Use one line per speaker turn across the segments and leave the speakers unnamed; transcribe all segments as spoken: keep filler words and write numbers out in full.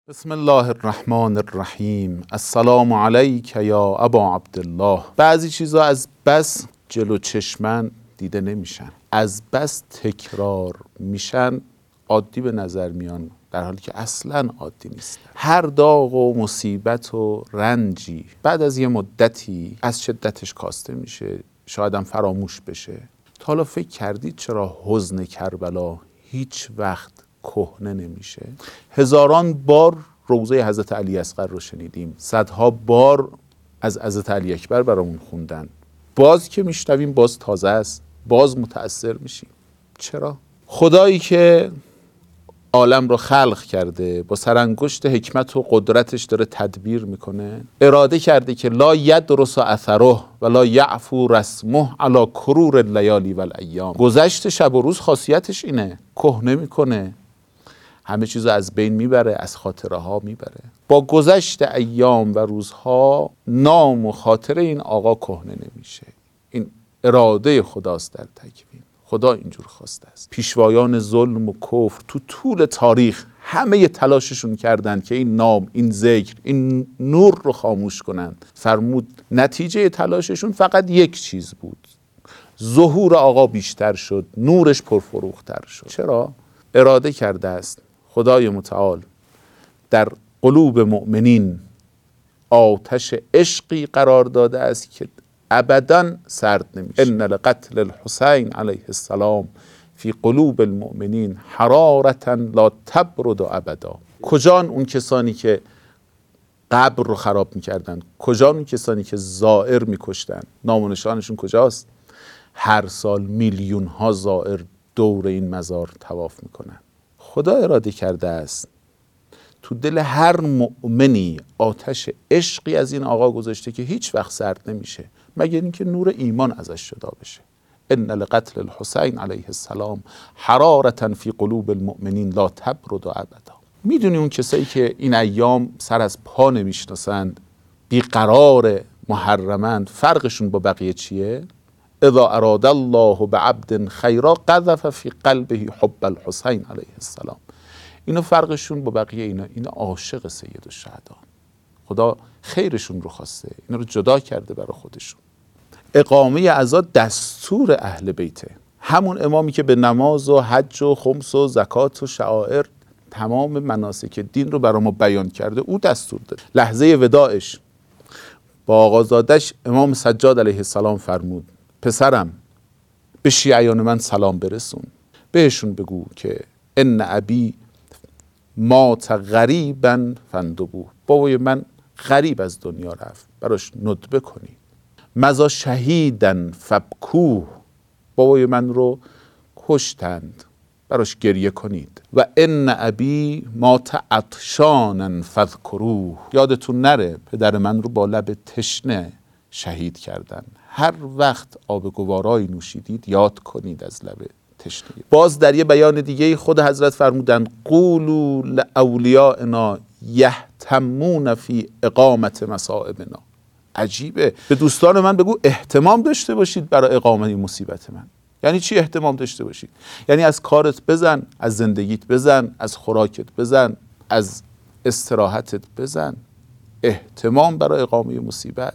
بسم الله الرحمن الرحیم. السلام علیک یا ابا عبدالله. بعضی چیزا از بس جلو چشمن دیده نمیشن، از بس تکرار میشن عادی به نظر میان، در حالی که اصلا عادی نیست. هر داغ و مصیبت و رنجی بعد از یه مدتی از شدتش کاسته میشه، شاید هم فراموش بشه. تا حالا فکر کردید چرا حزن کربلا هیچ وقت کهنه نمیشه؟ هزاران بار روضه حضرت علی اصغر رو شنیدیم، صدها بار از حضرت علی اکبر برامون خوندن، باز که میشنویم باز تازه است، باز متأثر میشیم. چرا؟ خدایی که عالم رو خلق کرده، با سرانگشت حکمت و قدرتش داره تدبیر میکنه، اراده کرده که لا یدرس اثره و لا یعفو رسمه علی کرور اللیالی و الایام. گذشت شب و روز خاصیتش اینه، کهنه میکنه، همه چیز از بین میبره، از خاطره ها میبره. با گذشت ایام و روزها نام و خاطره این آقا کهنه نمیشه. این اراده خداست در تکوین، خدا اینجور خواسته است. پیشوایان ظلم و کفر تو طول تاریخ همه تلاششون کردن که این نام، این ذکر، این نور رو خاموش کنن. فرمود نتیجه تلاششون فقط یک چیز بود، ظهور آقا بیشتر شد، نورش پرفروختر شد. چرا؟ اراده کرده است خدای متعال در قلوب مؤمنین آتش عشقی قرار داده است که ابداً سرد نمیشه. ان لقتل الحسین علیه السلام فی قلوب المؤمنین حرارتا لا تبرد ابدا. کجان اون کسانی که قبر رو خراب میکردن؟ کجان اون کسانی که زائر میکشتن؟ نام و نشانشون کجاست؟ هر سال میلیون ها زائر دور این مزار طواف میکنن. خدا اراده کرده است تو دل هر مؤمنی آتش عشقی از این آقا گذاشته که هیچ وقت سرد نمیشه مگر اینکه نور ایمان ازش جدا بشه. ان لقتل الحسین علیه السلام حرارتا فی قلوب المؤمنین لا تبرد ابدا. میدونی اون کسایی که این ایام سر از پا نمیشناسند، بیقرار، محرمند، فرقشون با بقیه چیه؟ اذا اراد الله بعبد خیرا قذف فی قلبه حب الحسین علیه السلام. اینا فرقشون با بقیه اینا اینا عاشق سید الشهدا، خدا خیرشون رو خواسته، اینا رو جدا کرده برای خودشون. اقامه عزا دستور اهل بیته، همون امامی که به نماز و حج و خمس و زکات و شعائر تمام مناسک دین رو برای ما بیان کرده، او دستور داده. لحظه وداعش با آقازادش امام سجاد علیه السلام فرمود پسرم به شیعیان من سلام برسون، بهشون بگو که ان ابی مات غریبا فندبوه، بابای من غریب از دنیا رفت، براش ندبه کنید. مزا شهیدن فبکوه، بابای من رو کشتند، براش گریه کنید. و ان ابی مات عطشانا فذکروه، یادتون نره پدر من رو با لب تشنه شهید کردن. هر وقت آب گوارایی نوشیدید یاد کنید از لب تشنگی. باز در یه بیان دیگه خود حضرت فرمودن قولوا لاولیائنا یهتمون فی اقامت مصائبنا. عجیبه، به دوستان من بگو اهتمام داشته باشید برای اقامت مصیبت من. یعنی چی اهتمام داشته باشید؟ یعنی از کارت بزن، از زندگیت بزن، از خوراکت بزن، از استراحتت بزن. اهتمام برای اقامه مصیبت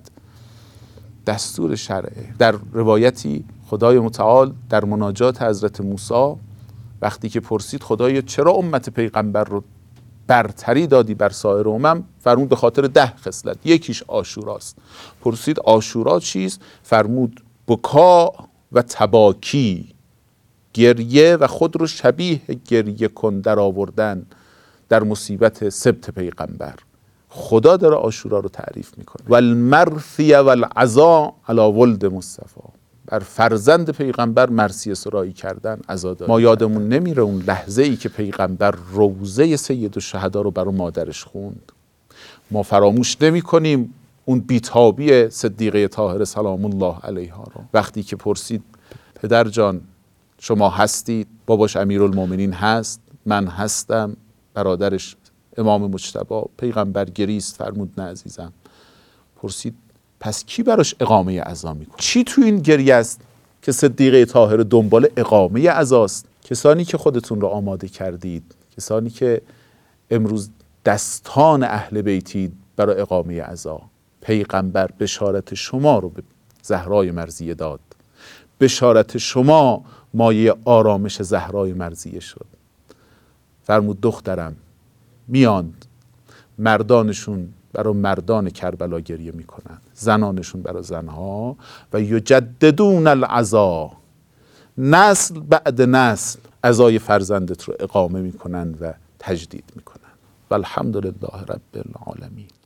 دستور شرعه. در روایتی خدای متعال در مناجات حضرت موسی وقتی که پرسید خدایا چرا امت پیغمبر رو برتری دادی بر سایر امم، فرمود به خاطر ده خصلت، یکیش عاشوراست. پرسید عاشورا چیست؟ فرمود بکا و تباکی، گریه و خود رو شبیه گریه کن در آوردن در مصیبت سبت پیغمبر. خدا داره عاشورا رو تعریف میکنه. و المرثی و العزا علی ولد مصطفی، بر فرزند پیغمبر مرثیه سرایی کردن، عزاداری. ما یادمون نمیره اون لحظه ای که پیغمبر روضه سید الشهدا رو برای مادرش خوند. ما فراموش نمی کنیم اون بیتابی صدیقه طاهره سلام الله علیها رو. وقتی که پرسید پدر جان شما هستید؟ باباش امیرالمومنین هست، من هستم، برادرش امام مجتبی. پیغمبر گریست، فرمود نه عزیزم. پرسید پس کی براش اقامه عزا میکنه؟ چی تو این گریه است که صدیقه طاهره دنبال اقامه عزاست؟ کسانی که خودتون رو آماده کردید، کسانی که امروز دستان اهل بیتی برای اقامه عزا. پیغمبر بشارت شما رو به زهرای مرضیه داد، بشارت شما مایه آرامش زهرای مرضیه شد. فرمود دخترم میاند، مردانشون برای مردان کربلا گریه میکنن، زنانشون برای زنها، و یجددون العزا، نسل بعد نسل عزای فرزندت رو اقامه میکنن و تجدید میکنن. و الحمدلله رب العالمین.